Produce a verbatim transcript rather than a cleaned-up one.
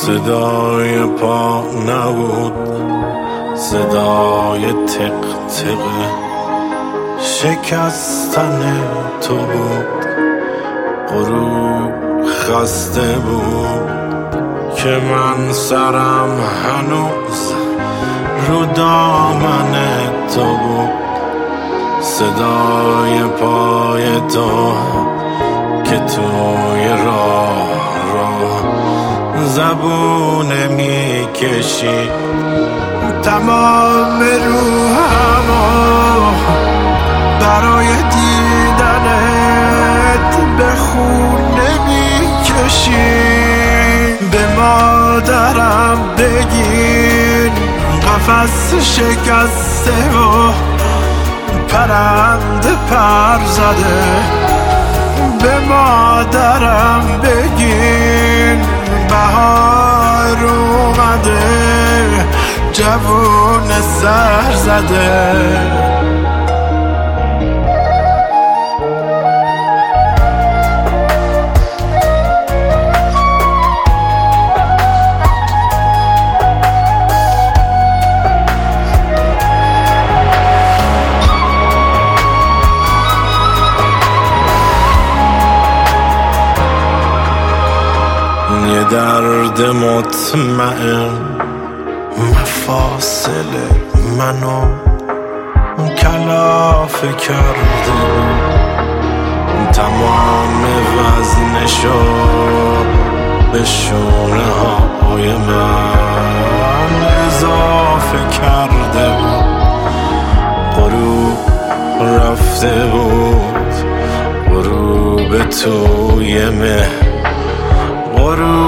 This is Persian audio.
صدای پا نبود، صدای تق تق شکستن تو بود. غروب خسته بود که من سرم هنوز رو دامن تو بود. صدای پای تو که توی راه رو زبونه میکشی، تمام روحمو برای دیدنت به خونه میکشی. به مادرم بگین قفس شکسته و پرنده پر زده. به مادرم بگین بهار اومده، جوون سر زده. یه درد مطمئن مفاصل منو کلافه کرده بود. تمام وزنشو به شونه های من اضافه کرده بود. غروب رفته بود، غروب توی مه، غروب